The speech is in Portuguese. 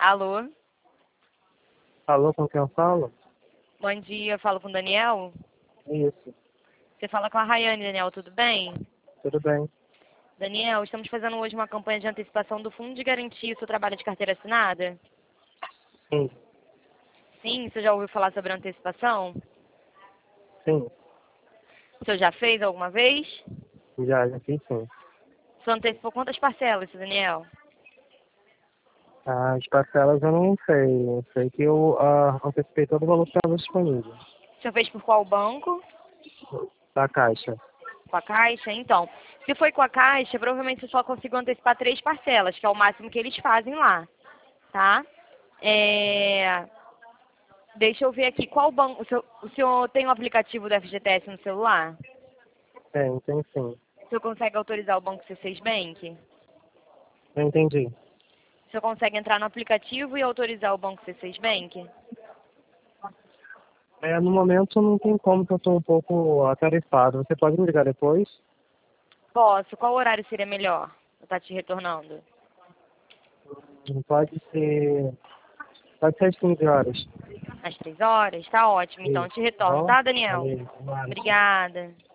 Alô? Alô, com quem eu falo? Bom dia, eu falo com o Daniel. Isso, Você fala com a Rayane, Daniel, tudo bem? tudo bem. Daniel, estamos fazendo hoje uma campanha de antecipação do Fundo de Garantia do seu trabalho de carteira assinada? Sim, Sim, você já ouviu falar sobre antecipação? sim, O senhor já fez alguma vez? já fiz sim. O senhor antecipou quantas parcelas, seu Daniel? As parcelas eu não sei, eu sei que eu antecipei todo o valor que estava disponível. O senhor fez por qual banco? Da Caixa. Com a Caixa? Então, se foi com a Caixa, provavelmente você só conseguiu antecipar 3 parcelas, que é o máximo que eles fazem lá, tá? Deixa eu ver aqui, qual banco... O senhor tem o aplicativo do FGTS no celular? Tem sim. O senhor consegue autorizar o Banco C6 Bank? Eu entendi. O senhor consegue entrar no aplicativo e autorizar o Banco C6 Bank? No momento não tem como, que eu estou um pouco atarefado. Você pode me ligar depois? Posso. Qual horário seria melhor? Eu estar te retornando. Pode ser. Pode ser às 15 horas. Às 3 horas? Tá ótimo. Então, eu Isso, te tá retorno, bom? tá, Daniel? Valeu, tomara. Obrigada.